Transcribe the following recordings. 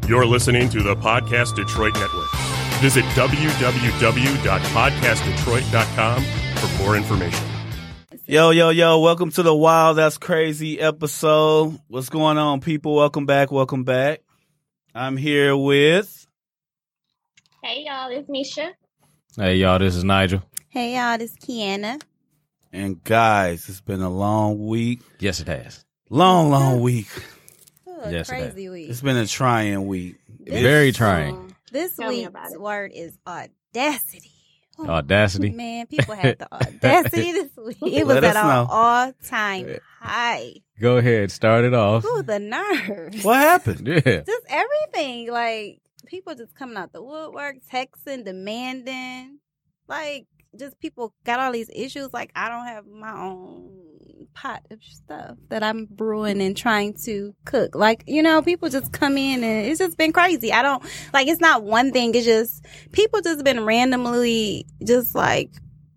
You're listening to the Podcast Detroit Network. Visit www.podcastdetroit.com for more information. Yo, welcome to the Wild That's Crazy episode. What's going on, people? Welcome back. I'm here with... Hey, y'all, it's Misha. Hey, y'all, this is Nigel. Hey, y'all, this is Kiana. And guys, it's been a long week. Yes, it has. Long week. Yes, Crazy week. It's been a trying week. Very trying. This Tell me week's about it. word is audacity. Oh, Audacity. man, people had the audacity this week. It was Let us at an know. all-time high. Go ahead, start it off. Ooh, the nerves. What happened? Yeah. Just everything. Like, people just coming out the woodwork, texting, demanding. Like, just people got all these issues. Like, I don't have my own pot of stuff that I'm brewing and trying to cook. Like, you know, people just come in and it's just been crazy. I don't, like, it's not one thing. It's just, people just been randomly just like,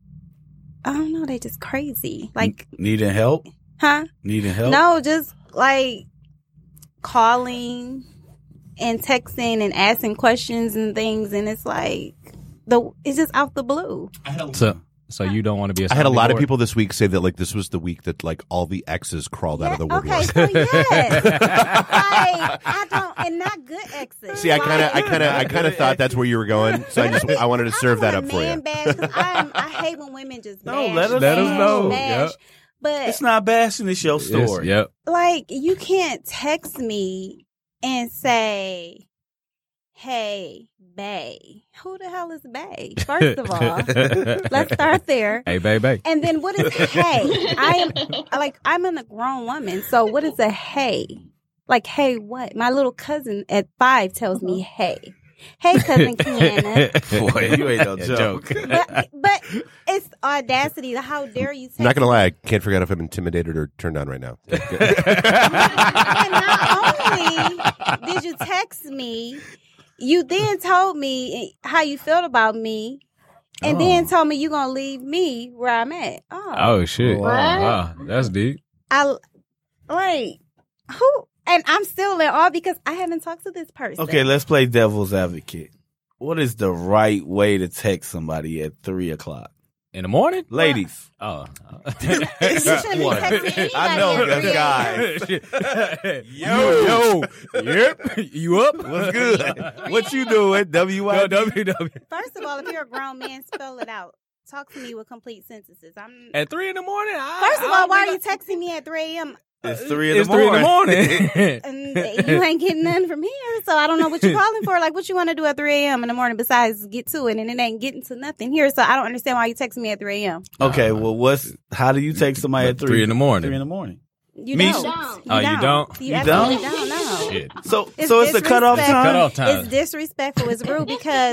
I don't know, they just crazy. Like, Needing help? huh? Needing help? No, just like calling and texting and asking questions and things. And it's like, it's just out the blue. So you don't want to be a I had a lot of sounding people this week say that like this was the week that like all the exes crawled out of the woodwork. Okay, so yes. Like, I don't, and not good exes. See, I kind of thought that's where you were going, so I wanted to serve that up for you. I hate when women just No, bash, let us know. bash. Yep. But It's not bashing, it's your board. story. Yep. like, you can't text me and say, "Hey, bae." Who the hell is bae? First of all, let's start there. Hey, baby. And then what is hey? I'm a grown woman, so what is a hey? Like, hey, what? My little cousin at 5 tells me, hey. Hey, cousin Kiana. Boy, you ain't no joke. But it's audacity. How dare you text I'm not gonna lie, I can't figure out if I'm intimidated or turned on right now. And not only did you text me, you then told me how you felt about me, and then told me you're going to leave me where I'm at. Oh, shit. What? Wow, that's deep. Who? And I'm still in awe because I haven't talked to this person. Okay, let's play devil's advocate. What is the right way to text somebody at 3 o'clock? In the morning? Ladies. Oh. You shouldn't be texting anybody I know, at 3 guys. Yo. Yep. You up? What's good? What you doing? WID? WW. First of all, if you're a grown man, spell it out. Talk to me with complete sentences. At 3 in the morning? First of all, why are you texting me at 3 a.m.? It's 3 in It's the 3 in the morning. morning. And you ain't getting none from here, so I don't know what you're calling for. Like, what you want to do at 3 a.m. in the morning besides get to it, and it ain't getting to nothing here, so I don't understand why you texting me at 3 a.m. Okay, well, how do you text somebody at 3? 3 in the morning. 3 in the morning. You Me? don't. Don't. Oh, you don't? You You absolutely don't? don't, no. Shit. So it's a cutoff disrespect- time? Cutoff time. It's disrespectful. It's rude because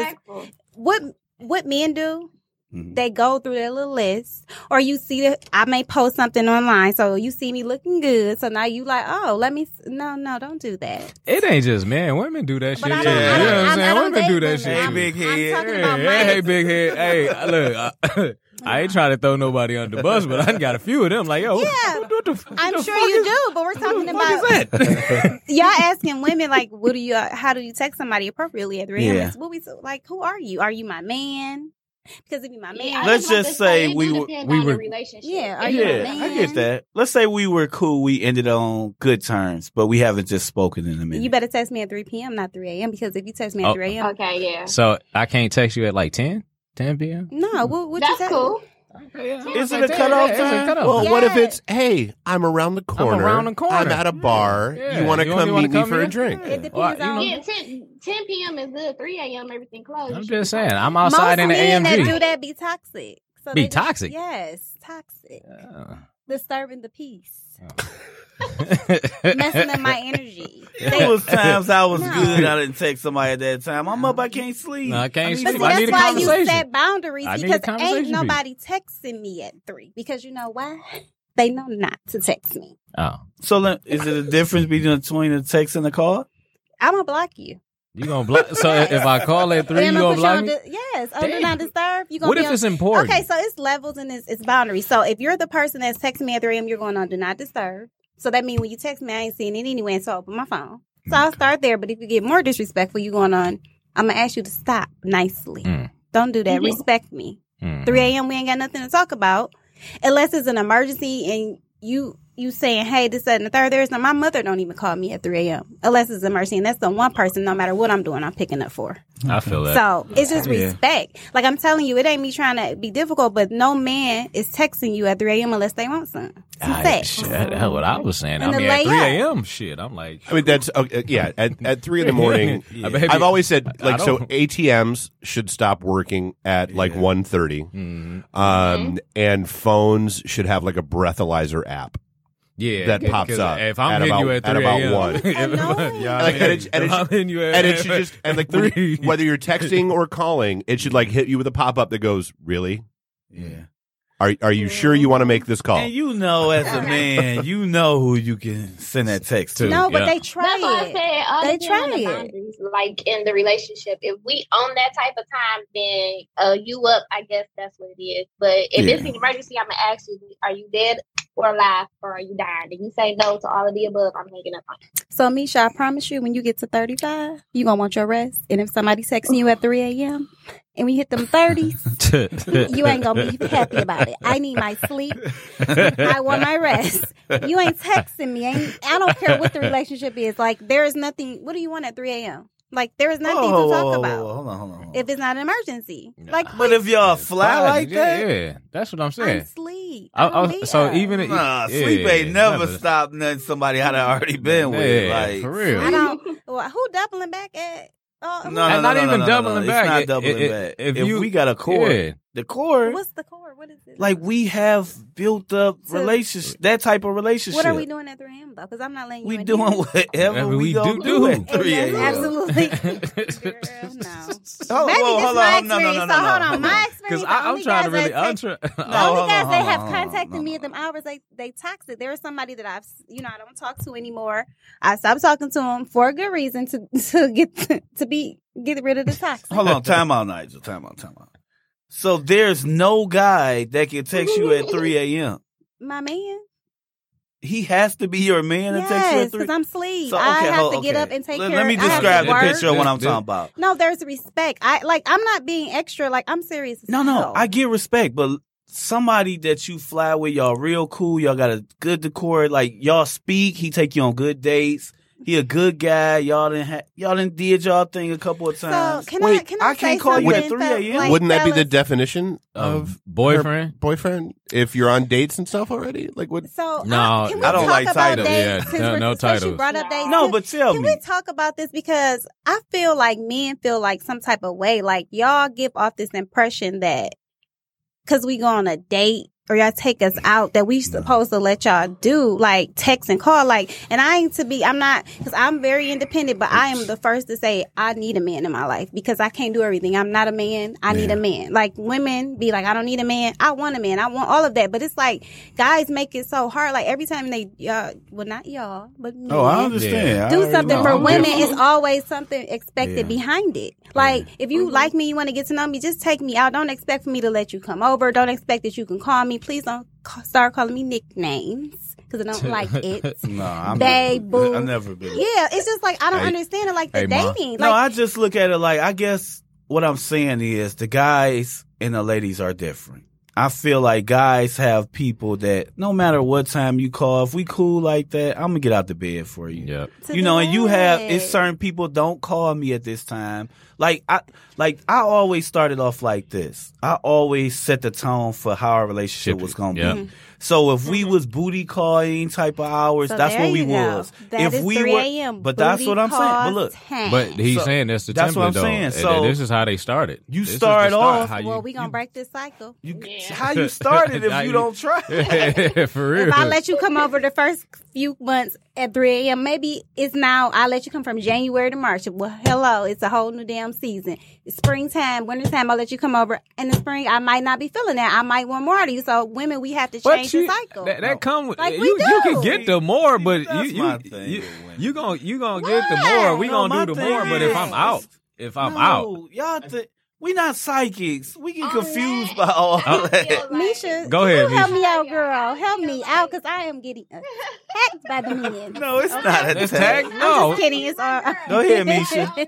what men do, Mhm. they go through their little list, or you see that I may post something online, so you see me looking good, so now you like, oh, no, don't do that. It ain't just men. Women do that shit. But I Yeah, don't- you know I what don't- I'm I saying? don't Women do date that shit. women. Hey, big I'm head. talking about my Hey, big head. Hey, look, I ain't trying to throw nobody under the bus, but I got a few of them. Like, yo, Yeah, what the I'm the sure fuck you is- do, but we're talking what the fuck about is that? y'all asking women like, how do you text somebody appropriately at 3 a.m.? Yeah. It's what we like. Who are you? Are you my man? Because if you're my man, Let's just say we were- we were- relationship. Yeah, are you Yeah, a man? I get that. Let's say we were cool. We ended on good terms, but we haven't just spoken in a minute. You better text me at 3 p.m., not 3 a.m. Because if you text me at Oh. 3 a.m., Okay, yeah. So I can't text you at like 10 p.m.? no, what you That's text? cool. Is it a cutoff It's a time? cutoff. Well, Yeah. what if it's, hey, I'm around the corner. around the corner. I'm at a bar. Yeah. You want to You come wanna meet me come for a in? drink? It depends Well, you on. know- Yeah, 10 p.m. is good. 3 a.m. everything closed. I'm You just should be saying. fine. I'm outside in the men that do AMG. that be toxic. So Be they just- toxic? Yes, toxic. Yeah. Disturbing the peace. Messing up my energy. There was times I was No. good. I didn't text somebody at that time. I'm up. I can't sleep. No, I can't need sleep. But some- see, I need that's a why you conversation. set boundaries I need a because conversation ain't piece. nobody texting me at 3. Because you know why? They know not to text me. Oh. So then, is it a difference between a text and a call? I'm gonna block you. You gonna block? So if I call at 3, you Then gonna put block on me? yes, do Damn. not disturb. You gonna What be if on- it's important? Okay, so it's levels and it's boundaries. So if you're the person that's texting me at 3 a.m., you're going on do not disturb. So that means when you text me, I ain't seeing it anyway, so I open my phone. So I'll start there. But if you get more disrespectful, you going on, I'm going to ask you to stop nicely. Don't do that. Respect me. 3 a.m. we ain't got nothing to talk about. Unless it's an emergency and you saying, hey, this, that, and the third. There's no, my mother don't even call me at 3 a.m. unless it's an emergency. And that's the one person, no matter what I'm doing, I'm picking up for. I feel that. So it's just respect. Like I'm telling you, it ain't me trying to be difficult, but no man is texting you at 3 a.m. unless they want some sex. That's what I was saying. And I mean, the at 3 layup. a.m., shit, I'm like. I mean, that's at 3 in the morning. Baby, I've always said I like so don't- ATMs should stop working at like 1:30. And phones should have like a breathalyzer app. Yeah, that pops 'cause up If I'm at hitting about- you at 3 at about a.m. 1. I know. Like, and I'm hitting you and it should just and like when you- whether you're texting or calling, it should like hit you with a pop up that goes, "Really? Yeah. Are you sure you want to make this call?" And you know, as a man, you know who you can send that text to. No, but Yeah. they try That's why I it. said all They depends on the try it. boundaries. Like in the relationship, if we on that type of time, then you up. I guess that's what it is. But if it's an emergency, I'm gonna ask you: are you dead or alive, or are you dying? If you say no to all of the above, I'm hanging up on you. So, Misha, I promise you, when you get to 35, you going to want your rest. And if somebody's texting you at 3 a.m. and we hit them 30s, you ain't going to be happy about it. I need my sleep. I want my rest. You ain't texting me. I don't care what the relationship is. Like, there is nothing. What do you want at 3 a.m.? Like, there is nothing to talk about. Hold on. If it's not an emergency. Like, But if y'all fly like that, yeah, that's what I'm saying. I'm sleep. So even sleep ain't never stopped nothing somebody had already been with. Like for real. I don't. Well, who doubling back at? No, not even doubling back. It's not It- doubling it- back. if If you- we got a core, Yeah. the core, What's the core? What is it? like we have built up So- relationship, that type of relationship. What are we doing at 3 a.m. though? Because I'm not letting you We in doing here. whatever we gonna do do. at 3 Yes, a.m. absolutely. Girl, no. Oh, Maybe whoa, this hold my on. No, experience. no, So no, hold no. on, my experience. Because I'm trying to really. The No, only hold guys on, that hold have on, contacted hold me on. at them hours, they toxic. There is somebody that I don't talk to anymore. I stopped talking to him for a good reason to get rid of the toxic. Hold on, time out, Nigel. Time out. So there's no guy that can text you at 3 a.m. My man. He has to be your man and text you Yes, at 3. because I'm asleep. So, I okay, have to okay. get up and take care. Let me I have to describe the work. picture of what I'm talking about. No, there's respect. I'm not being extra. Like, I'm serious. as No, hell. I get respect, but somebody that you fly with, y'all real cool, y'all got a good decor, like y'all speak, he take you on good dates. He a good guy. Y'all done did y'all thing a couple of So times. can Wait, I I can't say call you at something 3 a.m.? like, Wouldn't that be the fellas? definition of boyfriend? her boyfriend? If you're on dates and stuff already, like what? So No, can we I don't talk like about titles. dates? Yeah, Since no we're- since titles. you brought up dates. No, but tell Can me. we talk about this? Because I feel like men feel like some type of way. Like y'all give off this impression that because we go on a date or y'all take us out that we supposed to let y'all do like text and call. Like, and I'm not, because I'm very independent, but I am the first to say I need a man in my life because I can't do everything. I'm not a man. I need a man. Like women be like, I don't need a man. I want a man. I want all of that. But it's like guys make it so hard. Like every time they, well, not y'all, but men. Oh, I understand. I Do already something know. for I'm women. different. It's always something expected Yeah. behind it. Like if you like me, you want to get to know me, just take me out. Don't expect for me to let you come over. Don't expect that you can call me. Please don't start calling me nicknames because I don't like it. No, I'm Babe, boo. I've never been. Yeah, it's just like I don't understand it. Like the Hey, Ma. dating. No, Like I just look at it like, I guess what I'm saying is the guys and the ladies are different. I feel like guys have people that no matter what time you call, if we cool like that, I'm gonna get out the bed for you. Yep. to You know, and you have, that. it's certain people don't call me at this time. I always started off like this. I always set the tone for how our relationship was going to Yep. be. So if we was booty calling type of hours, So that's there what we you go. was. That if is we 3 were, a.m. but that's booty what I'm saying. But call look, time. But he's So, saying that's the that's template, what I'm though. saying. And So, this is how they started. you This is the start off- how well, we gonna break this cycle. how you started if How you you- don't try? For real. If I let you come over the first few months at 3 a.m., maybe it's now I let you come from January to March. Well, hello, it's a whole new damn season. It's springtime, wintertime, I'll let you come over. In the spring, I might not be feeling that. I might want more out of you. So women, we have to change the cycle. That come with Like we you. You do. can get the more, but That's you my thing you with women. you gonna get the more. We No, gonna my do the thing more. But if I'm is- out, No, y'all think We not psychics. We get confused by all that. Misha, Go ahead, help Misha. me out, girl. Help me out, because I am getting attacked by the men. No, it's not a It's tag. tag? I'm No. just kidding. It's all. Go ahead, Misha. I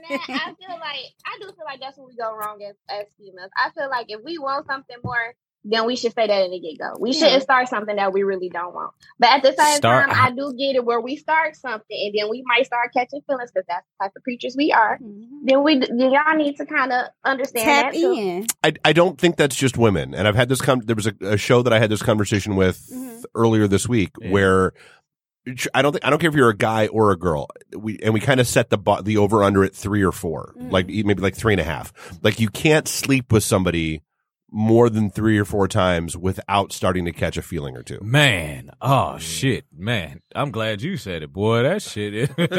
do feel like that's where we go wrong as females. I feel like if we want something more, then we should say that in the get go. We shouldn't start something that we really don't want. But at the same time, I do get it where we start something and then we might start catching feelings because that's the type of creatures we are. Then y'all need to kind of understand Tap that too. in. I don't think that's just women. And I've had this there was a show that I had this conversation with earlier this week where I don't care if you're a guy or a girl. We kind of set the over under at 3 or 4, like maybe like 3.5. Like you can't sleep with somebody more than 3 or 4 times without starting to catch a feeling or two. Man, oh shit, man! I'm glad you said it, boy. That shit is. But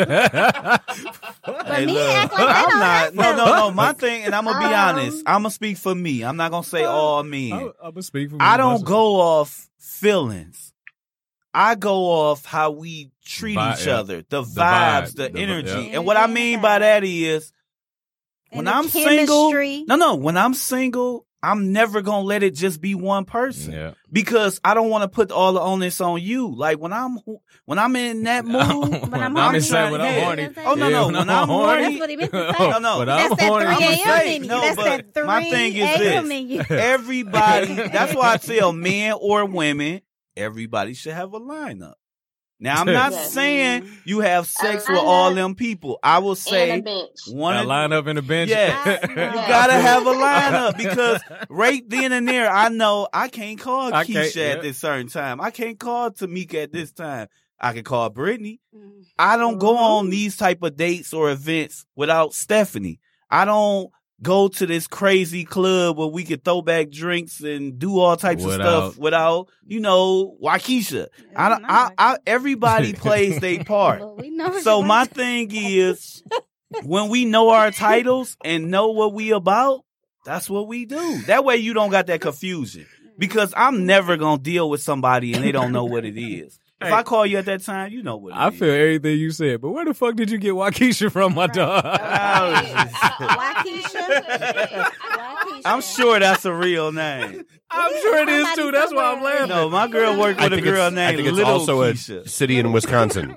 Hey, men look, act like they I'm don't not. have No. My thing, and I'm gonna be honest. I'm gonna speak for me. I'm not gonna say all men. I'm gonna speak for me. I don't go off feelings. I go off how we treat each other, the vibes, the energy. yeah. And what I mean by that is when the I'm single, chemistry. when I'm single, I'm never going to let it just be one person. Yeah. Because I don't want to put all the onus on you. Like when I'm in that mood, When I'm I'm horny. just saying when I'm Yeah. horny. Oh, no, Yeah, when I'm horny. That's what he meant to say. No. When I'm That's that horny, 3 I'ma a.m. say, in you. no, That's but that 3 my thing is a.m. this. in you. Everybody, that's why I tell men or women, everybody should have a lineup. Now, I'm not Yes. saying you have sex A with all lineup them people. I will say And a bench. one I of line up in the bench. Yes. You gotta have a lineup because right then and there, I know I can't call I Keisha can't, yeah. at this certain time. I can't call Tamika at this time. I can call Brittany. I don't go on these type of dates or events without Stephanie. I don't go to this crazy club where we could throw back drinks and do all types of stuff without, Waukesha. Everybody plays their part. Well, we know So you my want- thing is, when we know our titles and know what we about, that's what we do. That way you don't got that confusion. Because I'm never gonna deal with somebody and they don't know what it is. If I call you at that time, you know what it is. I feel everything you said, but where the fuck did you get Waukesha from, my dog? Waukesha? I'm sure that's a real name. I'm sure it is too. That's why I'm laughing. No, my girl worked with a girl I named think it's Little also Keisha. a city in Wisconsin.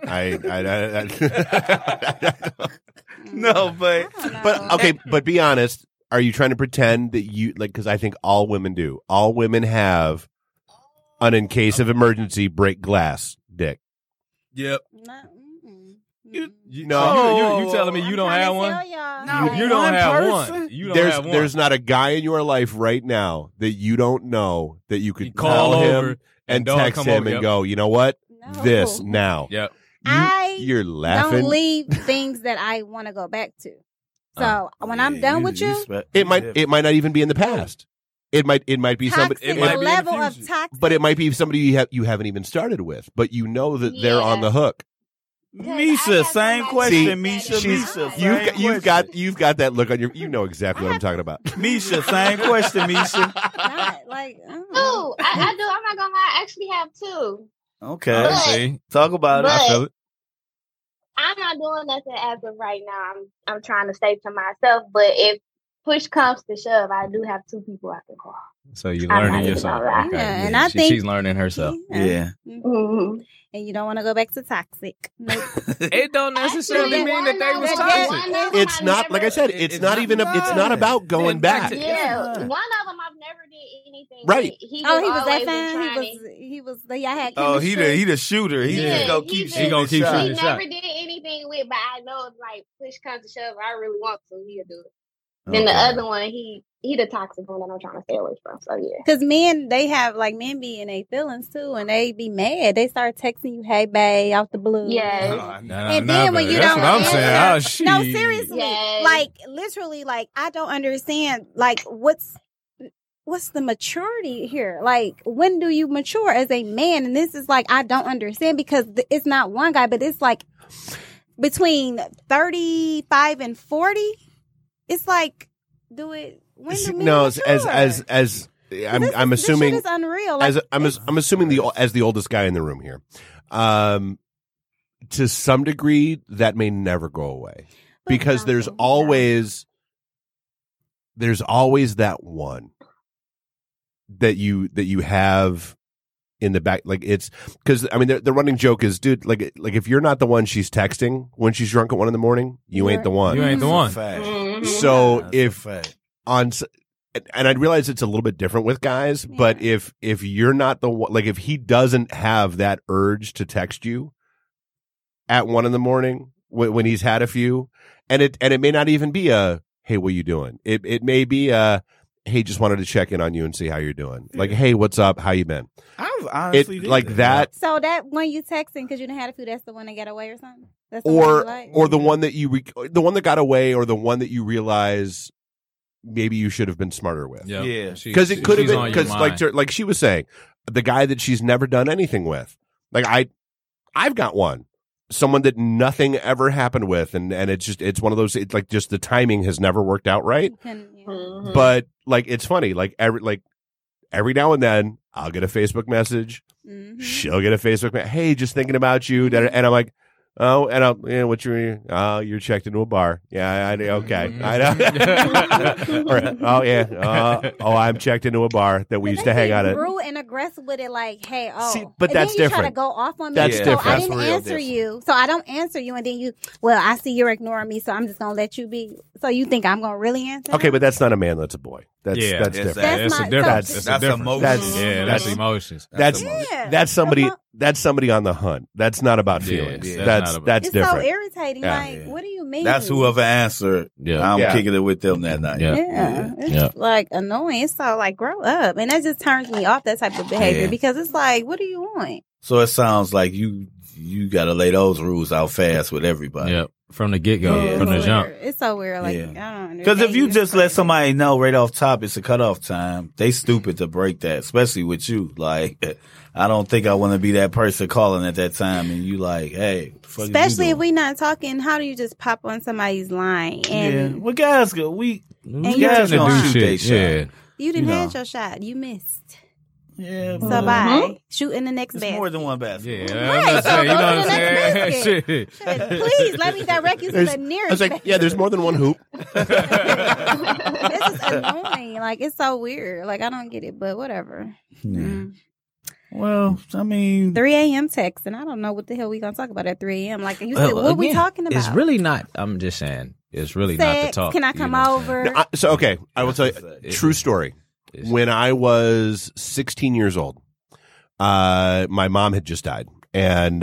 No, but But okay, but be honest. Are you trying to pretend that you because I think all women do. All women have an in case of emergency break glass dick. Yep. No. You telling me you don't have one? No, You don't one have person? one. You don't have one. There's not a guy in your life right now that you don't know that you could You call him over and don't text come him over, and yep. go, you know what? No. This now. Yep. You're laughing. Don't leave things that I want to go back to. So when I'm done with you, It might not even be in the past. It might be somebody. toxic It might be, level of toxic. but it might be somebody you haven't even started with, but you know that they're on the hook. Misha, same question, See, Misha. Misha, You've got that look on your. You know exactly what I'm talking about. Misha, same question, Misha. Not like, Two. I do. I'm not gonna lie. I actually have 2. Okay, But- See? talk about it. but- I feel it. I'm not doing nothing as of right now. I'm trying to stay to myself. But if push comes to shove, I do have 2 people I can call. So you're I'm learning not even yourself. gonna lie. Okay. Yeah, and I think- she's learning herself. Yeah. Mm-hmm. And you don't want to go back to toxic. Nope. It don't necessarily Actually, mean that they was one toxic. of them It's I've not like I never- said. It's not even. It's not not. about going back. Yeah, It's one of not. them I've never did anything. Right. With. He Oh, he was that always fan. trying He was. Y'all had Oh, chemistry. he the shooter. He Yeah, just gonna he keep just- shooting. He gonna keep shots. He shooting. never did anything with, but I know if like push comes to shove, I really want to, he'll do it. Then the Okay. other one, he the toxic one that I'm trying to stay away from. So yeah. Because men, they have like men be in their feelings too, and they be mad. They start texting you, "Hey, babe," out the blue. Yeah. And then when you That's don't what I'm answer- saying. Oh, shit. No, seriously. Yes. Like literally, like I don't understand. Like what's the maturity here? Like when do you mature as a man? And this is like I don't understand because it's not one guy, but it's like between 35 and 40. It's like when do men No, mature? as I'm assuming this shit is unreal. Like, I'm assuming as the oldest guy in the room here. To some degree, that may never go away But because no, there's no. always there's always that one that you have in the back. Like it's because I mean the running joke is, dude, like if you're not the one she's texting when she's drunk at 1 a.m, you ain't the one. You ain't the one. So if on. And I realize it's a little bit different with guys, but if you're not the one, like if he doesn't have that urge to text you at 1 a.m. when he's had a few, and it may not even be a, hey, what you doing? It may be a, hey, just wanted to check in on you and see how you're doing. Like, hey, what's up? How you been? I've honestly did like that. So that when you texting because you didn't have a few, that's the one that got away or something. That's the one you like? Or the one that the one that got away, or the one that you realize maybe you should have been smarter with. Yeah. Because it could have been, because like she was saying, the guy that she's never done anything with. Like I've got one. Someone that nothing ever happened with, and it's one of those, it's like just the timing has never worked out right. But like it's funny, like every now and then I'll get a Facebook message. She'll get a Facebook message. Hey, just thinking about you. And I'm like, oh, and you're checked into a bar. Yeah, okay. I know. Right. Oh yeah. I'm checked into a bar that we used to hang out at. Rude and aggressive with it, like, hey, See, but and that's then you different. Try to go off on me. That's so different. I didn't answer you. So I don't answer you, and then you. Well, I see you're ignoring me, so I'm just gonna let you be. So you think I'm gonna really answer? Okay, but that's not a man. That's a boy. That's different. That's a difference. That's emotions. That's emotions. That's somebody. That's somebody on the hunt. That's not about feelings. That's it's different. so irritating. Like, what do you mean? That's whoever answered. I'm kicking it with them that night. It's like annoying. It's so like grow up, and that just turns me off, that type of behavior, because it's like, what do you want? So it sounds like you got to lay those rules out fast with everybody. Yep. From the get-go, from the jump. It's so weird. Like, I don't understand. Because if you just let somebody know right off top it's a cutoff time, they stupid to break that, especially with you. Like, I don't think I want to be that person calling at that time and you like, hey, especially if we not talking, how do you just pop on somebody's line? And well, guys, guys gonna shoot their shot. You didn't have your shot. You missed. Yeah, so bye. Shoot in the next basket. More than one basket. Yeah, right. So you know what I'm saying? Please let me direct you to the nearest. I was like, yeah, there's more than one hoop. This is annoying. Like, it's so weird. Like, I don't get it, but whatever. Well, I mean, 3 a.m. text, and I don't know what the hell we gonna talk about at 3 a.m. Like, you said, what are we talking about? It's really not. I'm just saying, it's really not the talk. Can I come over? No, okay, I will tell you. True story. When I was 16 years old, my mom had just died, and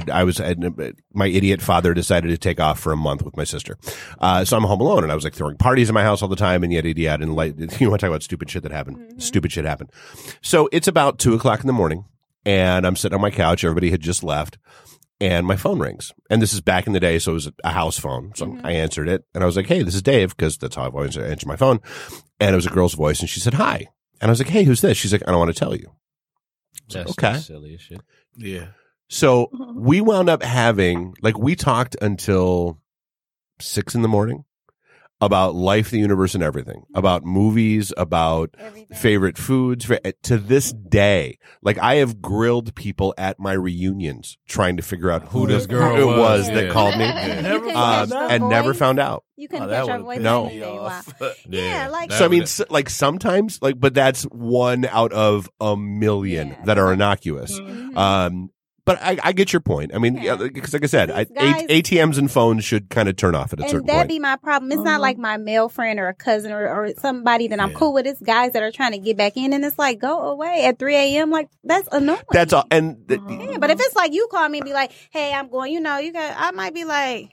my idiot father decided to take off for a month with my sister. So I'm home alone, and I was like throwing parties in my house all the time, and yada yada. And like, you want to talk about stupid shit that happened? Stupid shit happened. So it's about 2:00 in the morning, and I'm sitting on my couch. Everybody had just left. And my phone rings. And this is back in the day, so it was a house phone. So I answered it. And I was like, hey, this is Dave, because that's how I've always answered my phone. And it was a girl's voice. And she said, hi. And I was like, hey, who's this? She's like, I don't want to tell you. That's okay. Silly as shit. Yeah. So we wound up having, like, we talked until 6 a.m. about life, the universe, and everything. About movies, about favorite foods. To this day, like, I have grilled people at my reunions trying to figure out who this girl was that called me, and never found out. You couldn't catch our voice. No. Yeah, like, so I mean, like, sometimes, like, but that's one out of a million that are innocuous. But I get your point. I mean, because like I said, ATMs and phones should kind of turn off at a certain point. And that'd be my problem. It's not like my male friend or a cousin or somebody that I'm cool with. It's guys that are trying to get back in, and it's like, go away at 3 a.m. Like, that's annoying. That's all. And but if it's like you call me and be like, hey, I'm going, I might be like,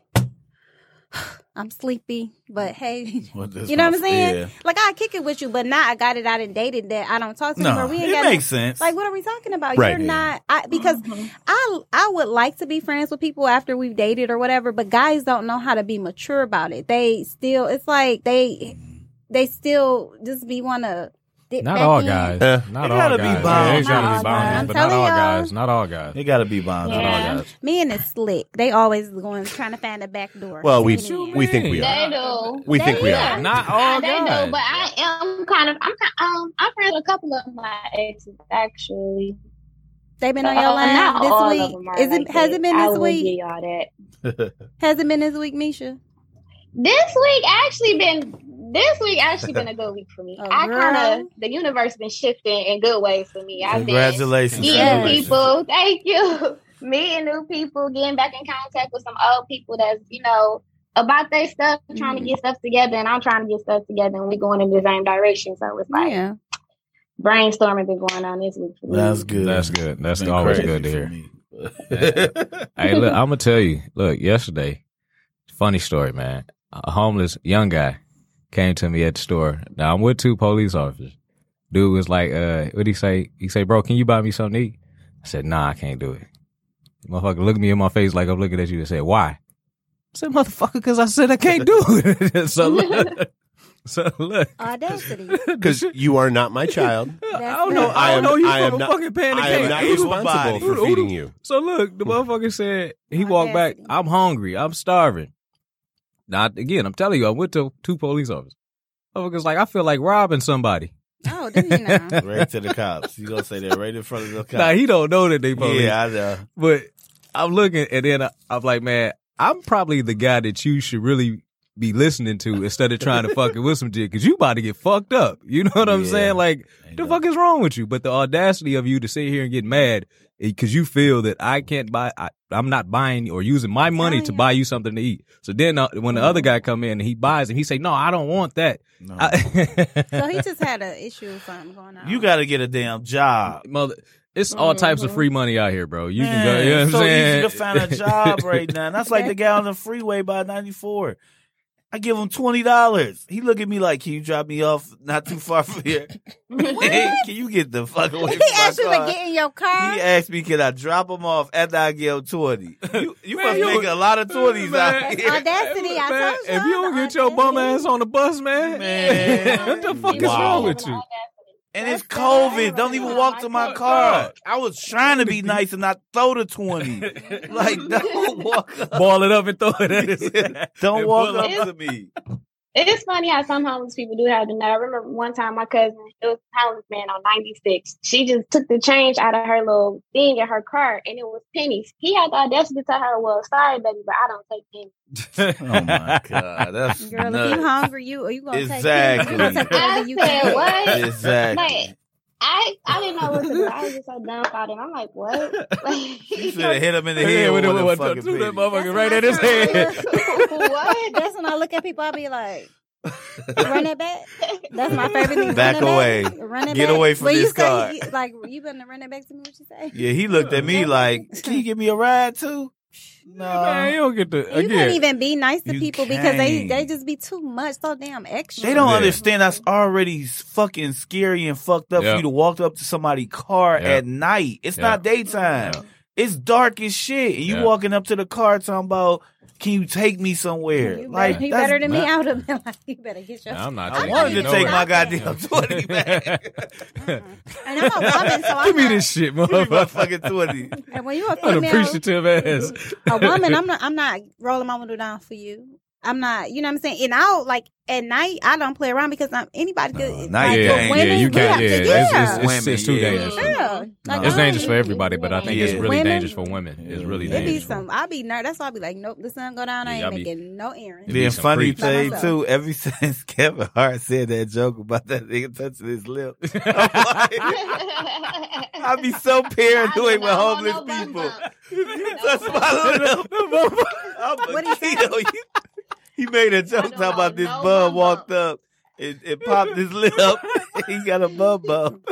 I'm sleepy, but hey, you know what I'm saying? Yeah. Like, I kick it with you, but now I got it out and dated that I don't talk to him. Or we ain't it makes sense. Like, what are we talking about? Right. You're not, because I would like to be friends with people after we've dated or whatever, but guys don't know how to be mature about it. They still, it's like they still just want to. Not all guys. Not all guys. Be bound. They gotta be bound, but not all guys. Not all guys. They gotta be bound. Yeah. Not all guys. Men is slick. They always trying to find the back door. Well, we think we are. They do. We think we are. Not all They guys. do, but I'm friends with a couple of my exes, actually. They've been on your line this week. Has it been this week? Give y'all that. Has it been this week, Misha? This week actually been This week actually been a good week for me. Oh, I girl. kind of the universe been shifting in good ways for me. I've Congratulations. been Yes. meeting people. Thank you. Meeting new people, getting back in contact with some old people that's about their stuff, trying to get stuff together, and I'm trying to get stuff together, and we going in the same direction. So it's like brainstorming been going on this week for me. That's good. That's good. That's Been always crazy good to for hear. me. Hey, look, I'm gonna tell you. Look, yesterday, funny story, man. A homeless young guy came to me at the store. Now I'm with 2 police officers. Dude was like, what'd he say? He said, bro, can you buy me something to eat? I said, nah, I can't do it. The motherfucker looked me in my face like I'm looking at you and said, why? I said, motherfucker, because I said I can't do it. So look. Audacity. Because you are not my child. I don't know. I don't know you from a fucking pan of I am cake. not Who responsible for Who- feeding you. So look, the motherfucker said, he walked back, I'm hungry, I'm starving. Now, again, I'm telling you, I went to 2 police officers. Motherfucker's like, I feel like robbing somebody. Oh, do you know? Right to the cops. You gonna say that right in front of the cops? Nah, he don't know that they police. Yeah, I know. But I'm looking, and then I'm like, man, I'm probably the guy that you should really be listening to instead of trying to fucking with some shit, because you about to get fucked up. You know what I'm Yeah. saying? Like, Ain't the no- fuck is wrong with you? But the audacity of you to sit here and get mad because you feel that I can't buy, I'm not buying or using my money to buy you something to eat. So then when the other guy come in and he buys it, he say, no, I don't want that. No. So he just had an issue or something going on. You got to get a damn job. Mother, it's all types of free money out here, bro. You can go, Man, you know what I'm it's so saying? easy to find a job right now. And that's like the guy on the freeway by 94. I give him $20. He look at me like, can you drop me off not too far from here? Can you get the fuck away He from my asked you car? to get in your car. He asked me, can I drop him off after I give him 20? You Man, must you- make a lot of 20s Man, out here. Audacity. I Man, told you. if you don't get your bum ass on the bus, man, Man. what the fuck is Wow. wrong with you? And it's That's bad. COVID. Don't even walk to my car. I was trying to be nice and not throw the 20. Like, don't walk up. Ball it up and throw it at his ass. Don't And walk pull up to me. It's funny how some homeless people do have to know. I remember one time my cousin, it was a homeless man on 96. She just took the change out of her little thing in her car, and it was pennies. He had the audacity to tell her, well, sorry, baby, but I don't take pennies. Oh, my God. That's Girl, if nuts. you hungry, you gonna Exactly. take you gonna take whatever I you said, can. what? Exactly. Like, I didn't know what to do. I was just so dumbfounded. I'm like, what? Like, You should have hit him in the Yeah, head with with a the- fucking threw that penny. motherfucker right at his head. what? That's when I look at people, I be like, run it back. That's my favorite thing. Back run it away. Back. Run it Get back. away from When this you say, car. Like, you better run it back to me, what you say? Yeah, he looked at me like, can you give me a ride too? No. Man, you don't get the You can't again. even be nice to You people because they can't. just be too much, so damn extra. They don't Yeah. understand that's already fucking scary and fucked up Yeah. for you to walk up to somebody's car Yeah. at night. It's not daytime. Yeah. It's dark as shit. And you Yeah. walking up to the car talking about, can you take me somewhere? You Like, better, you that's better than me. not- I would have been like, you better get your. I'm not. I taking wanted you to take nowhere. my goddamn 20 back. And I'm a woman, so I'm Give me not, this shit, Give me my motherfucker. fucking 20. and when you a An female, appreciative ass. a woman, I'm not rolling my window down for you. I'm not, you know what I'm saying? And I'll like at night, I don't play around because anybody could. night like, you for can't. women, Yeah, you we can't. have Yeah, to- it's, yeah. it's too Women, yeah. dangerous. Yeah. Like, It's I dangerous don't- for everybody, but I think it's Yeah. really Women- dangerous for women. It's really It be dangerous. some. I be nervous. That's why I be like, nope, the sun go down. I Yeah, ain't I be- making no errands. It be Then some funny freaks. thing By too, ever since Kevin Hart said that joke about that nigga touching his lip, I be so paranoid with homeless people. You touch my lip, I'm What a he say? kill you. He made a joke don't talking about want this no bum bum walked up and popped his lip. He got a bum bump.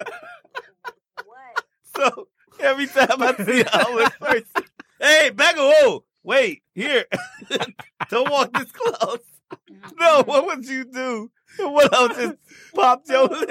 So every time I see a homeless person, hey, back away. Wait, here. Don't walk this close. No, what would you do? What else just popped your lip?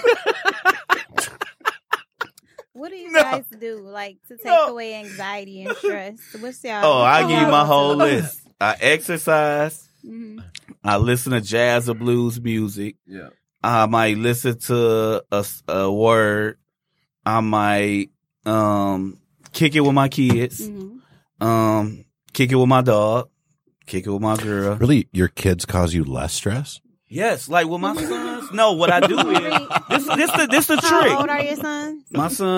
What do you No. guys do, like, to take No. away anxiety and stress? What's y'all? Oh, I give you my whole go-to? list. I exercise. Mhm. I listen to jazz or blues music. Yeah. I might listen to a word. I might kick it with my kids. Mhm. Kick it with my dog. Kick it with my girl. Really, your kids cause you less stress? Yes, like with my sons. No, what I do is this the How trick. old are your sons? My sons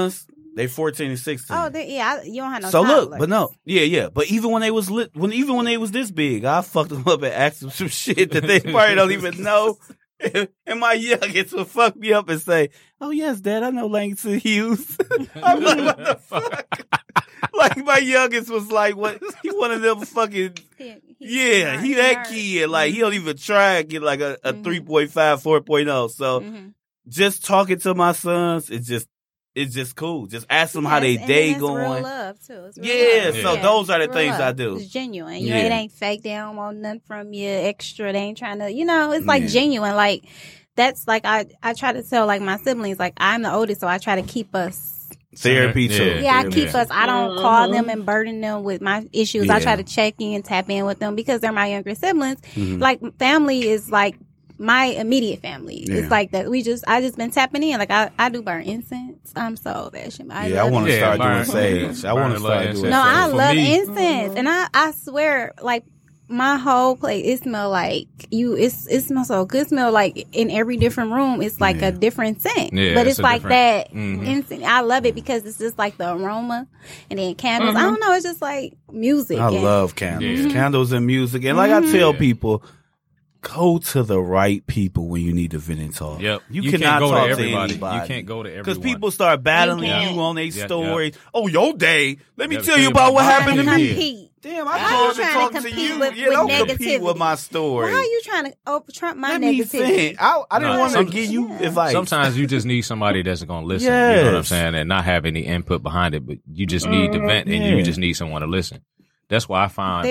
They 14 and 16. Oh, you don't have no. So toddlers. look, but no, yeah. But even when they was even when they was this big, I fucked them up and asked them some shit that they probably don't even know. And my youngest would fuck me up and say, "Oh yes, Dad, I know Langston Hughes." I'm like, what the fuck? Like my youngest was like, "What? He one of them fucking." He that kid. Like he don't even try and get like a 3.5, 4.0. So just talking to my sons, it's just cool. Just ask them how they day going. Real love too. It's real love. So those are the things I do. It's genuine. It ain't fake. They don't want nothing from you extra. They ain't trying to. It's like genuine. Like that's like I try to tell like my siblings. Like I'm the oldest, so I try to keep us. Therapy too. Yeah, I keep us. I don't call them and burden them with my issues. I try to check in, tap in with them because they're my younger siblings. Like family is like my immediate family. It's like that. I just been tapping in. Like I do burn incense. I'm so old fashioned. I want to start doing sage. I want to start doing sage. No, I love incense, and I swear, like. My whole place, it smell like it smells so good. It smell like in every different room, it's like a different scent. Yeah, but it's like that instant. I love it because it's just like the aroma and then candles. I don't know. It's just like music. I love candles. Candles and music. And like I tell people, go to the right people when you need to vent and talk. Yep. You cannot go talk to everybody. anybody. You can't go to everyone. Because people start battling you on their stories. Oh, your day. Let me tell you about what happened to me. Damn, I called to talk to you. Don't compete with my story. Why are you trying to trump my negativity? Let me think. I didn't want to give you advice. Sometimes you just need somebody that's going to listen. You know what I'm saying? And not have any input behind it, but you just need to vent and you just need someone to listen. That's why I find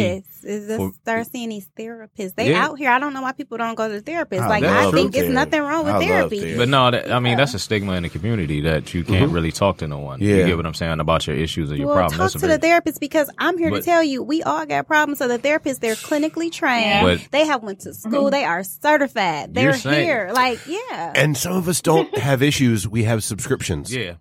start seeing these therapists. They out here. I don't know why people don't go to therapists. Like I think it's nothing wrong with therapy. But no, that's a stigma in the community that you can't really talk to no one. Yeah. You get what I'm saying about your issues or your problems. Talk to the therapist because I'm here to tell you we all got problems. So the therapists, they're clinically trained. They have went to school. They are certified. They're here. Like And some of us don't have issues. We have subscriptions. Yeah.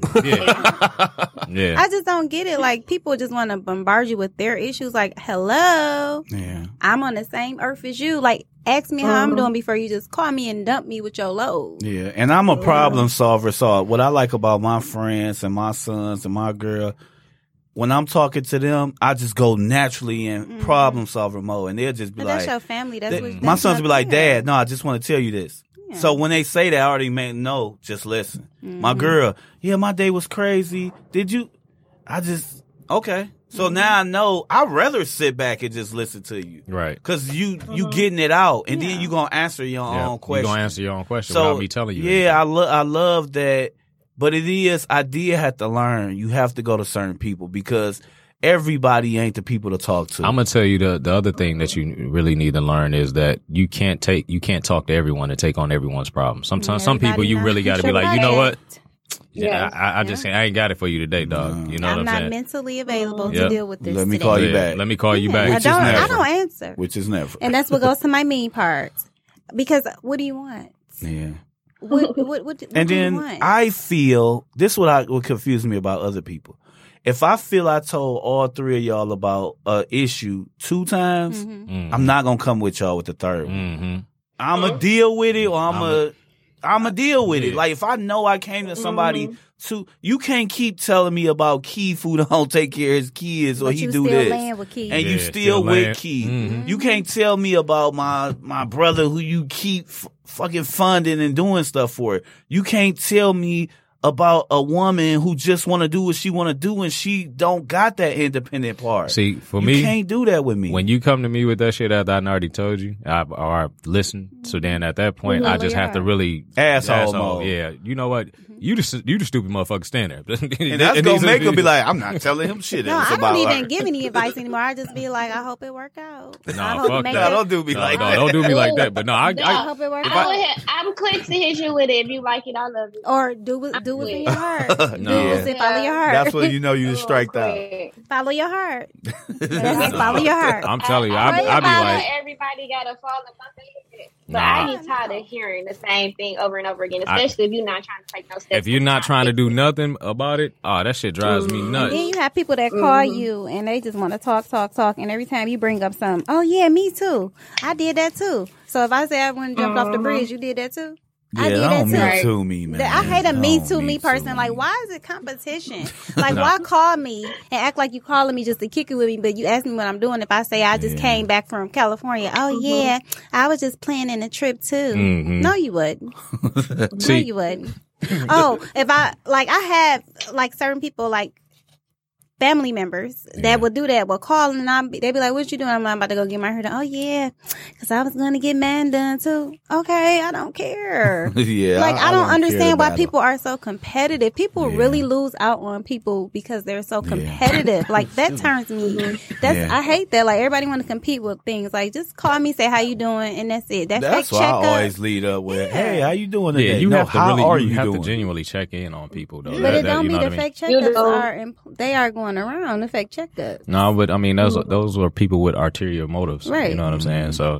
I just don't get it. Like people just want to bombard you with their issues. Like, hello, I'm on the same earth as you. Like, ask me how I'm doing before you just call me and dump me with your load. Yeah, and I'm a problem solver. So what I like about my friends and my sons and my girl, when I'm talking to them, I just go naturally in problem solver mode, and they'll just be but like, "That's your family." My sons will be like, "Dad, no, I just want to tell you this." So when they say that, I already meant no, just listen. My girl, my day was crazy. Did you? Okay. So now I know I'd rather sit back and just listen to you. Right. Because you getting it out, and then you going to answer your own question. You're going to answer your own question without me telling you. Yeah, I love that. But I did have to learn. You have to go to certain people because everybody ain't the people to talk to. I'm gonna tell you the other thing that you really need to learn is that you can't talk to everyone and take on everyone's problems. Sometimes some people you really got to be like, you know what? I ain't got it for you today, dog. You know what I'm saying? I'm not mentally available to deal with this. Let me call you back. Let me call you back. I don't answer. Which is never. And that's what goes to my mean part. Because what do you want? Yeah. What and do then you want? I feel this is what confused me about other people. If I feel I told all three of y'all about an issue 2 times, I'm not gonna come with y'all with the third one. I'm gonna deal with it, or I'm gonna deal with it. Like if I know I came to somebody you can't keep telling me about Keith who don't take care of his kids or he do this, and you still with Keith. You can't tell me about my brother who you keep fucking funding and doing stuff for. You can't tell me about a woman who just want to do what she want to do and she don't got that independent part. See, for me, you can't do that with me. When you come to me with that shit after I already told you, or I've listened, so then at that point, I just have to really asshole mode. Yeah, you know what? You the stupid motherfucker stand there. And that's going to make him be like, I'm not telling him shit. No, I don't even give any advice anymore. I just be like, I hope it work out. No, fuck that. Don't do me like that. Don't do me like that. But no, I hope it work out. I'm quick to hit you with it. If you like it, I love it. Or do what's in your heart. Follow your heart. That's when you know you just striked out. Follow your heart. Follow your heart. I'm telling you, I be like, everybody got to follow something. But I get tired of hearing the same thing over and over again, especially if you're not trying to take no steps. If you're not trying to do nothing about it, that shit drives me nuts. Then you have people that call you and they just want to talk, and every time you bring up something, oh yeah, me too. I did that too. So if I say I went and jumped off the bridge, you did that too? I do don't that me too. too me, man. I hate a me too me too person. Like, why is it competition? Like, why call me and act like you calling me just to kick it with me, but you ask me what I'm doing if I say I just came back from California. Oh, yeah, I was just planning a trip too. No, you wouldn't. No, you wouldn't. Oh, if I have like certain people like family members that would do that, will call and they'd be like, what you doing? I'm about to go get my hair done. Oh, yeah, because I was going to get man done too. Okay, I don't care. Like, I don't understand why people are so competitive. People really lose out on people because they're so competitive. Like, that turns me. I hate that. Like, everybody want to compete with things. Like, just call me, say how you doing, and that's it. That's why I always lead up with, hey, how you doing today? Yeah, you have to really, you have to genuinely check in on people, though. But it don't mean the fake checkups they are going around the fake checkups. No, but I mean those are people with ulterior motives, right? You know what I'm saying? So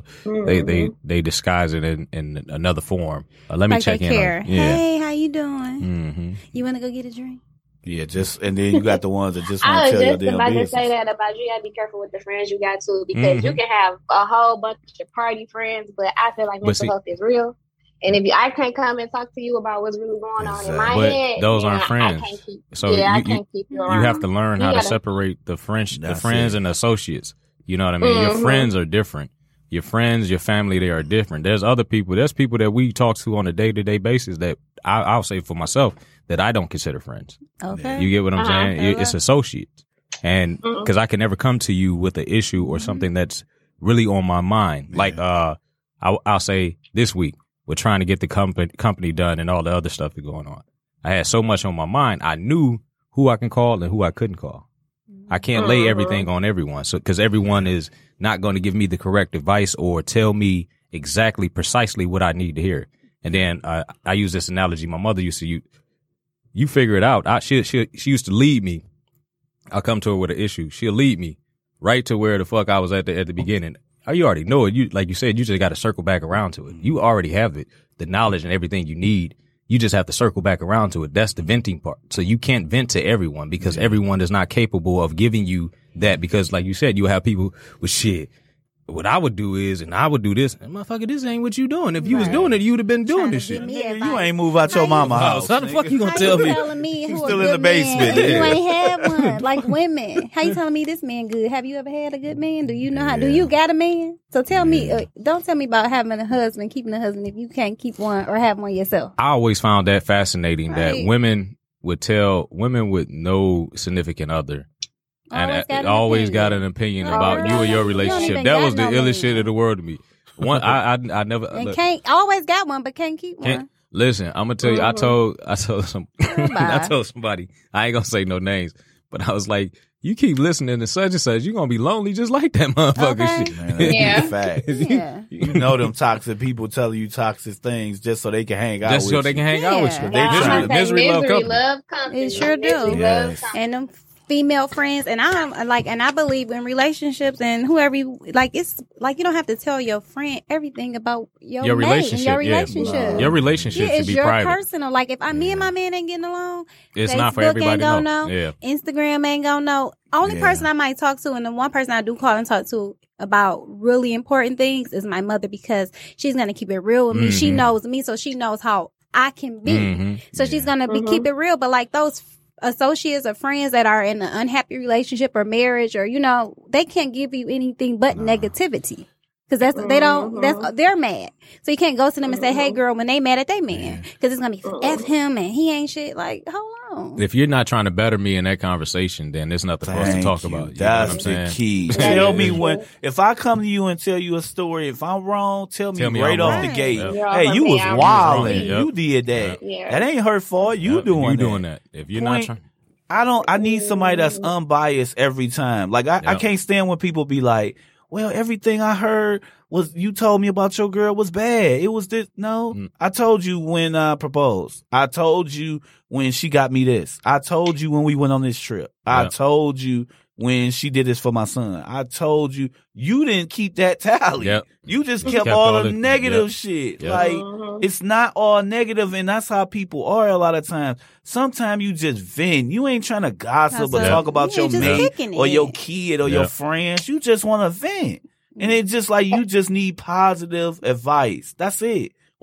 they disguise it in another form. Let me check in. Hey, how you doing? You want to go get a drink? Yeah, and then you got the ones that just want to tell you their business. I was just about to say that about you. Gotta be careful with the friends you got too, because you can have a whole bunch of party friends, but I feel like mental health is real. And if I can't come and talk to you about what's really going on in my head, those aren't friends. I can't keep, so I can't keep you around. You have to learn how to separate the friends and the associates. You know what I mean? Your friends are different. Your friends, your family, they are different. There's people that we talk to on a day-to-day basis that I'll say for myself that I don't consider friends. Okay. You get what I'm saying? It's associates. And because I can never come to you with an issue or something that's really on my mind. Yeah. Like, I'll say this week, we're trying to get the company done and all the other stuff that's going on. I had so much on my mind. I knew who I can call and who I couldn't call. I can't lay everything on everyone. So, because everyone is not going to give me the correct advice or tell me exactly, precisely what I need to hear. And then, I use this analogy. My mother used to, you figure it out. She used to lead me. I'll come to her with an issue. She'll lead me right to where the fuck I was at the beginning. You already know it. Like you said, you just got to circle back around to it. You already have it, the knowledge and everything you need. You just have to circle back around to it. That's the venting part. So you can't vent to everyone because everyone is not capable of giving you that, because like you said, you have people with shit. What I would do is, and I would do this, and motherfucker, this ain't what you doing. If you was doing it, you'd have been doing this shit. You ain't move out your mama house. How the fuck you gonna tell me? Telling me you still in the basement. You ain't had one. Like women. How you telling me this man good? Have you ever had a good man? Do you know how? Do you got a man? So tell me, don't tell me about having a husband, keeping a husband if you can't keep one or have one yourself. I always found that fascinating that women would tell women with no significant other. And always got an opinion about you and your relationship. That was the illest shit of the world to me. I never can't always got one, but can't keep one. Listen, I'm gonna tell you. I told somebody. I ain't gonna say no names, but I was like, you keep listening to such and such, you're gonna be lonely just like that motherfucker. Shit. Man, fact. You know them toxic people telling you toxic things just so they can hang out with you. Just so they can hang out with you. Misery love company. It sure do. Yes. And them female friends, and I believe in relationships and whoever it's like you don't have to tell your friend everything about your relationship. Your relationship. Your relationship should be private. It's your personal. Like if me and my man ain't getting along, it's Facebook not for everybody to know. Yeah. Instagram ain't gonna know. Only person I might talk to, and the one person I do call and talk to about really important things is my mother, because she's gonna keep it real with me. She knows me, so she knows how I can be. So she's gonna keep it real. But like those associates or friends that are in an unhappy relationship or marriage, or they can't give you anything but negativity, because they're mad. So you can't go to them and say, hey girl, when they mad at their man, because it's gonna be F him and he ain't shit. Like, hold on. If you're not trying to better me in that conversation, then there's nothing for us to talk about. That's the key. Tell me if I come to you and tell you a story, if I'm wrong, tell me right off the gate. Hey, you was wilding. You did that. That ain't her fault. You doing that. If you're not trying. I need somebody that's unbiased every time. Like I can't stand when people be like, well, everything I heard was you told me about your girl was bad. It was this. No, I told you when I proposed. I told you when she got me this. I told you when we went on this trip. I told you when she did this for my son. I told you. You didn't keep that tally. You just kept all the negative shit. Like, it's not all negative, and that's how people are a lot of times. Sometimes you just vent. You ain't trying to gossip or talk about your mate or your kid or your friends. You just want to vent. And it's just like you just need positive advice. That's it.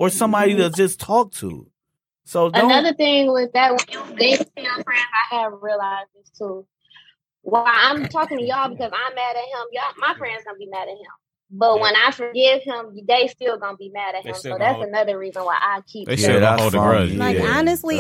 or somebody to just talk to. So another thing with that, when you date female friends, I have realized this too. While I'm talking to y'all because I'm mad at him, y'all, my friends gonna be mad at him. But when I forgive him, they still gonna be mad at him. So that's another reason why I keep. They still gonna hold a grudge. Like honestly,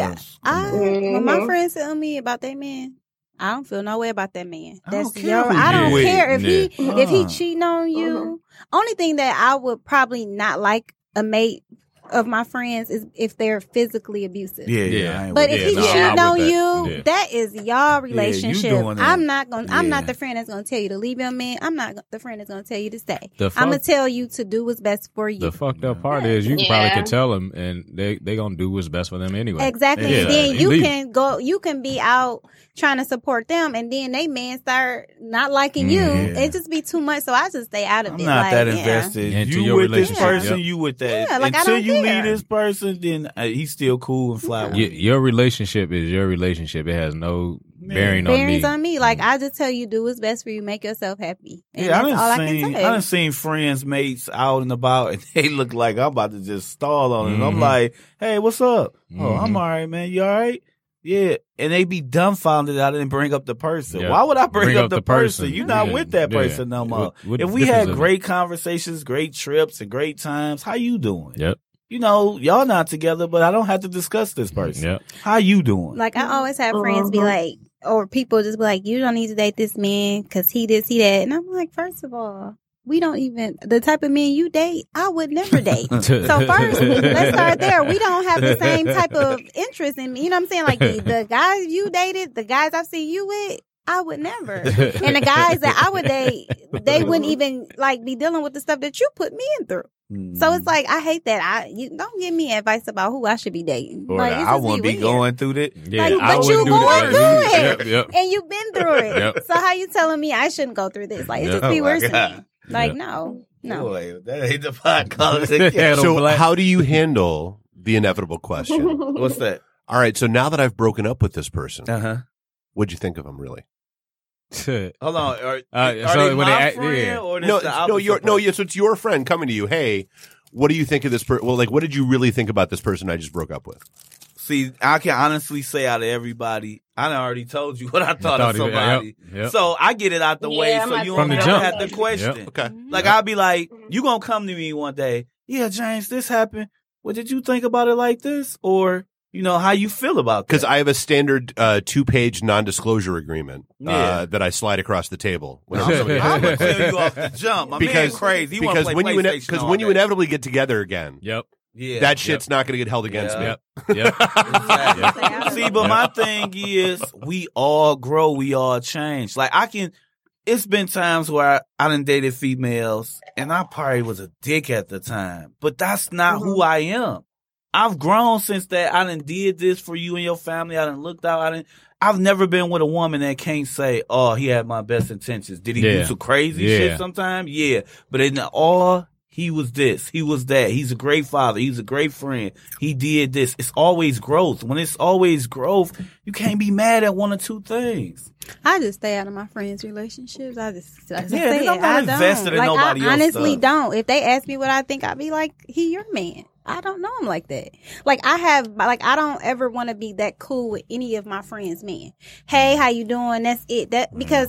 when my friends tell me about that man, I don't feel no way about that man. I don't care if he cheating on you. Only thing that I would probably not like a mate of my friends is if they're physically abusive. But if he cheating on you, that is y'all relationship. I'm not the friend that's gonna tell you to leave your man. I'm not the friend that's gonna tell you to stay. I'm gonna tell you to do what's best for you. The fucked up part is you probably can tell them, and they gonna do what's best for them anyway. Exactly. And then you can be out trying to support them, and then they man start not liking you. It just be too much. So I just stay out of it. I'm not that invested. You with this person, you with that. Yeah, like, until you leave this person, then he's still cool and fly. Your relationship is your relationship. It has no bearing on me. Like, I just tell you, do what's best for you. Make yourself happy. And I done seen friends, mates out and about, and they look like I'm about to just stall on it. I'm like, hey, what's up? Oh, I'm all right, man. You all right? Yeah. And they be dumbfounded I didn't bring up the person. Yep. Why would I bring up the person? You're not with that person no more. If we had great conversations, great trips, and great times, how you doing? Yep. You know, y'all not together, but I don't have to discuss this person. Yep. How you doing? Like, I always have friends be like, or people just be like, you don't need to date this man because he this, he that. And I'm like, first of all, we don't even, the type of men you date, I would never date. So first, let's start there. We don't have the same type of interest in, you know what I'm saying? Like the guys you dated, the guys I've seen you with, I would never. And the guys that I would date, they wouldn't even like be dealing with the stuff that you put me in through. So it's like, I hate that. You don't give me advice about who I should be dating. Like, I won't be going through that. Yeah, like, but you going through it. Yep. And you've been through it. So how you telling me I shouldn't go through this? Like, it just be worse to me. Like, no. Boy, that ain't the podcast. So how do you handle the inevitable question? What's that? All right, so now that I've broken up with this person, what'd you think of him, really? Hold on. Are so they when my friend or so it's your friend coming to you. Hey, what do you think of this person? Well, like, what did you really think about this person I just broke up with? See, I can honestly say out of everybody, I done already told you what I thought of somebody. So I get it out the way so you don't have to question. Okay. Like, I'll be like, you gonna come to me one day, yeah, James, this happened. What did you think about it like this? Or, you know, how you feel about that? Because I have a standard 2-page non-disclosure agreement that I slide across the table. I'm gonna tell you off the jump. My man's crazy. Because when you inevitably get together again, that shit's not going to get held against me. Exactly. See, but my thing is, we all grow, we all change. Like, it's been times where I done dated females, and I probably was a dick at the time, but that's not who I am. I've grown since that. I done did this for you and your family. I done looked out. I've never been with a woman that can't say, oh, he had my best intentions. Did he do some crazy shit sometimes? Yeah. But in all, he was this, he was that. He's a great father. He's a great friend. He did this. It's always growth. When it's always growth, you can't be mad at one or two things. I just stay out of my friends' relationships. I just say it. I'm not invested in nobody else. I honestly don't. If they ask me what I think, I'd be like, he your man. I don't know him like that. Like, I don't ever want to be that cool with any of my friends' men. Hey, how you doing? That's it. Because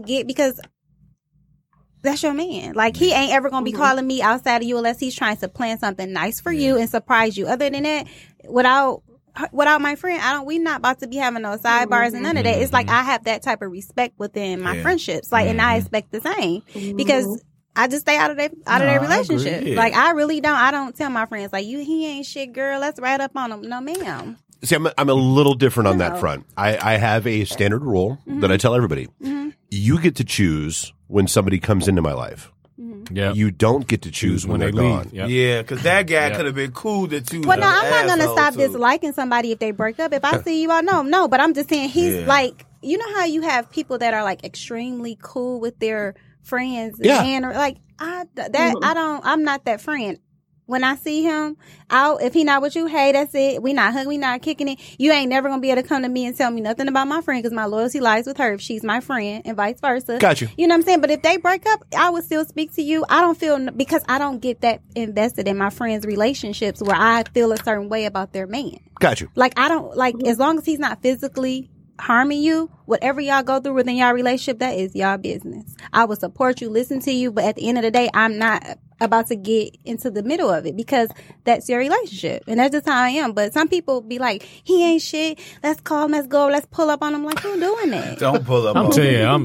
that's your man. Like, he ain't ever going to be calling me outside of you unless he's trying to plan something nice for you and surprise you. Other than that, without my friend, we not about to be having no sidebars and none of that. It's like, I have that type of respect within my friendships. Like, and I expect the same because I just stay out of their relationship. Like, I really don't. I don't tell my friends, like, he ain't shit, girl. Let's right up on him. No, ma'am. See, I'm a little different on that front. I have a standard rule that I tell everybody. You get to choose when somebody comes into my life. Yeah. You don't get to choose when they're gone. Yeah, because that guy could have been cool to choose. Well, no, I'm not going to stop disliking somebody if they break up. If I see you, I know. No, but I'm just saying he's like, you know how you have people that are like extremely cool with their friends and like I'm not that friend. When I see him out, if he not with you, hey, that's it. We not hugging, we not kicking it. You ain't never gonna be able to come to me and tell me nothing about my friend because my loyalty lies with her if she's my friend and vice versa. Got you. You know what I'm saying? But if they break up, I would still speak to you. I don't feel, because I don't get that invested in my friends' relationships where I feel a certain way about their man. Got you. Like, I don't, like, as long as he's not physically harming you, whatever y'all go through within y'all relationship, that is y'all business. I will support you, listen to you, but at the end of the day, I'm not about to get into the middle of it because that's your relationship. And that's just how I am. But some people be like, he ain't shit. Let's call him. Let's go. Let's pull up on him. Like, who doing that? Don't pull up. I'm telling you, I'm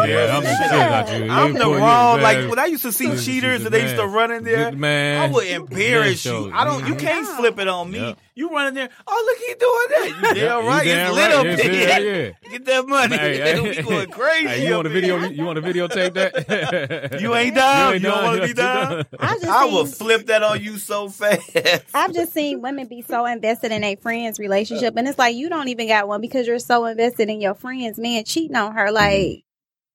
I'm the wrong. Like when I used to see cheaters and they used to run in there, man, I would embarrass you. You can't flip it on me. Yep. You run in there. Oh, look, he doing that. You damn right. It's lit up there. Get that money. We going crazy. Hey, you want a video? You want to videotape that? You ain't down. You don't want to be down. I will flip that on you so fast. I've just seen women be so invested in a friend's relationship, and it's like you don't even got one because you're so invested in your friend's man cheating on her. Like,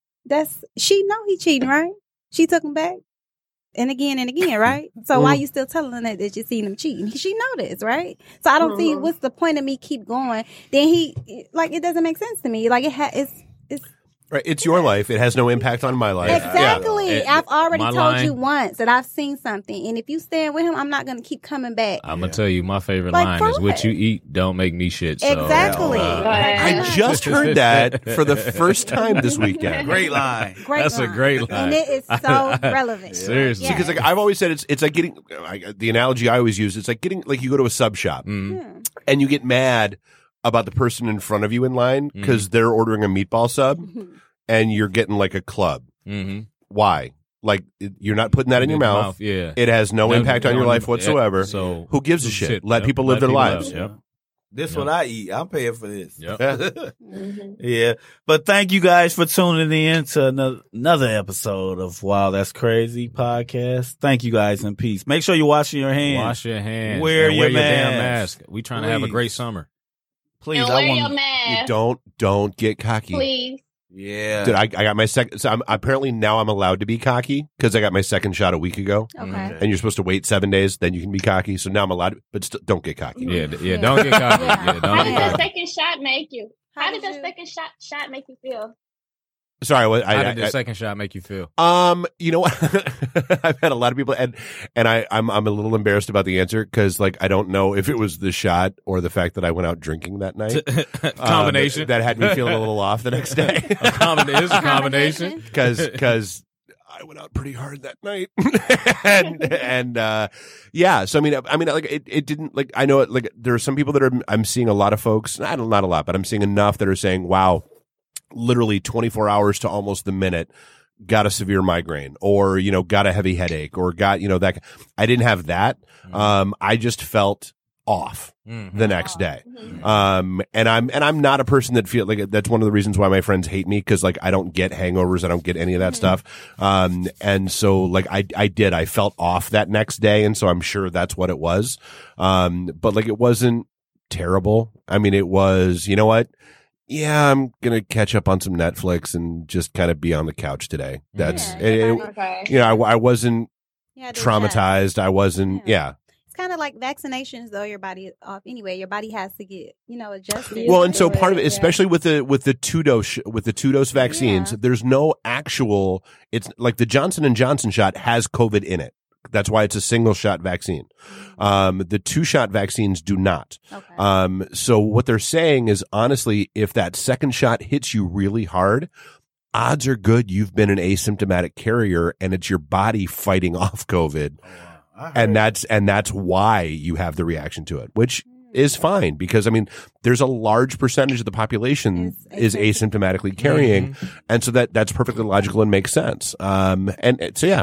she know he cheating, right? She took him back and again, right? So why you still telling her that you seen him cheating? She know this, right? So I don't see what's the point of me keep going. Then it doesn't make sense to me. Like it's right. It's your life. It has no impact on my life. Exactly. Yeah. I've already told you once that I've seen something, and if you stand with him, I'm not going to keep coming back. I'm gonna tell you, my favorite Like, line is, for "What what? you eat don't make me shit." So, Exactly. I just heard that for the first time this weekend. Great line. That's a great line. And it is so relevant. Seriously. Yeah. Because like I've always said, it's like getting the analogy I always use. It's like getting like you go to a sub shop and you get mad about the person in front of you in line because they're ordering a meatball sub. And you're getting like a club. Mm-hmm. Why? Like you're not putting that in your mouth. Yeah. It has no impact on your life whatsoever. So who gives a shit? Let people live their lives. This what I eat. I'm paying for this. Yep. Yeah. But thank you guys for tuning in to another episode of Wow, That's Crazy podcast. Thank you guys in peace. Make sure you're washing your hands. Wash your hands. Wear your your damn mask. mask. We trying to have a great summer. Please. And wear your mask. Don't get cocky. Please. Yeah. Dude, I got my second. So apparently now I'm allowed to be cocky because I got my second shot a week ago. Okay. And you're supposed to wait 7 days, then you can be cocky. So now I'm allowed to, but still, don't get cocky. Yeah, don't get cocky. Yeah, don't How get did the cocky. second shot make you? How did the you- second shot make you feel? Sorry, How did the second shot make you feel? You know what? I've had a lot of people, and I'm a little embarrassed about the answer because like I don't know if it was the shot or the fact that I went out drinking that night. Combination that had me feeling a little off the next day. It's a combination. Because I went out pretty hard that night, and yeah. So I mean, like it didn't like I know it, like there are some people that I'm seeing a lot of folks, not a lot, but I'm seeing enough that are saying, "Wow." Literally 24 hours to almost the minute, got a severe migraine or, got a heavy headache or got, that. I didn't have that. I just felt off the next day. And I'm not a person that feel like that's one of the reasons why my friends hate me. Cause like I don't get hangovers. I don't get any of that stuff. And so like I felt off that next day. And so I'm sure that's what it was. But like it wasn't terrible. I mean, it was, you know what? Yeah, I'm going to catch up on some Netflix and just kind of be on the couch today. That's Okay. I wasn't Yeah, do traumatized. that. I wasn't, yeah. It's kind of like vaccinations, though. Your body is off anyway. Your body has to get, adjusted. Well, and so to part of it, yeah. especially with the two dose vaccines, Yeah. there's no actual. It's like the Johnson & Johnson shot has COVID in it. That's why it's a single shot vaccine. The 2-shot vaccines do not. Okay. So what they're saying is honestly, if that second shot hits you really hard, odds are good you've been an asymptomatic carrier and it's your body fighting off COVID. And that's why you have the reaction to it, which is fine because I mean, there's a large percentage of the population is asymptomatically carrying. And so that's perfectly logical and makes sense. And so, yeah.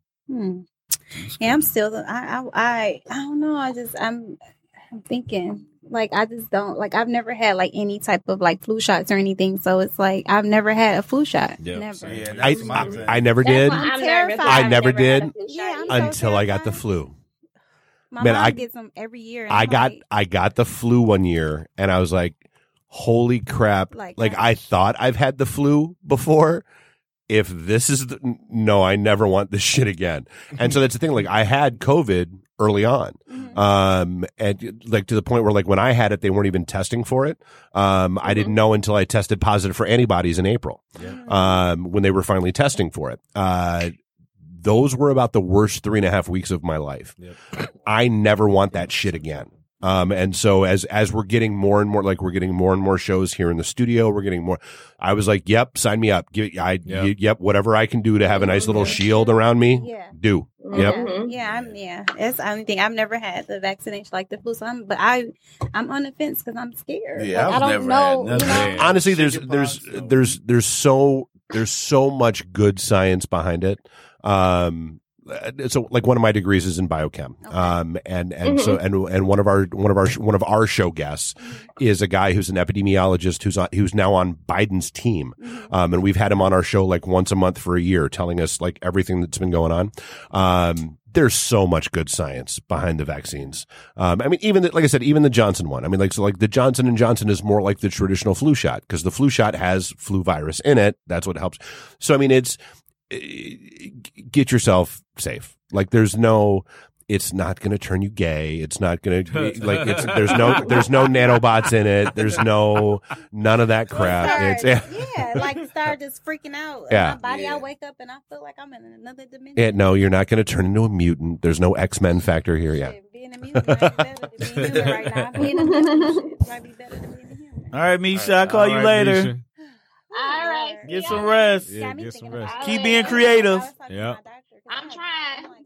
Yeah, I'm still. I don't know. I'm thinking like I just don't like. I've never had like any type of like flu shots or anything. So it's like I've never had a flu shot. Yeah. Never. Yeah, that's my thing. I never That's did why I'm terrified. nervous. I I've never had a did flu shot Yeah, I'm either. until I got the terrified. flu. My Man, mom I- gets them every year. And I I'm got like, I got the flu one year and I was like, holy crap. Like, Like I thought I've had the flu before. If this is no, I never want this shit again. And so that's the thing. Like I had COVID early on. And like to the point where like when I had it, they weren't even testing for it. I didn't know until I tested positive for antibodies in April. When they were finally testing for it. Those were about the worst 3.5 weeks of my life. I never want that shit again. And so as we're getting more and more, like we're getting more and more shows here in the studio, we're getting more, I was like, yep, sign me up. Yep, whatever I can do to have a nice little shield around me, do. Yep. That's the only thing. I've never had the vaccination like the flu, but I'm on the fence because I'm scared. Yeah, like, I don't know. Honestly, there's so much good science behind it. So like one of my degrees is in biochem. So one of our show guests is a guy who's an epidemiologist who's now on Biden's team. And we've had him on our show like once a month for a year telling us like everything that's been going on. There's so much good science behind the vaccines. I mean, even like I said, even the Johnson one. I mean, like, so like the Johnson & Johnson is more like the traditional flu shot because the flu shot has flu virus in it. That's what helps. So, I mean, get yourself safe. Like it's not going to turn you gay. It's not going to like, there's no nanobots in it. There's none of that crap. Like start just freaking out. My body, I wake up and I feel like I'm in another dimension. No, you're not going to turn into a mutant. There's no X-Men factor here yet. Being a mutant might be better than being human right now. Being a mutant might be better than being a human. All right, Misha, I'll call you later. Misha. All right. Get some rest. Yeah, get some rest. Keep being creative. I'm trying.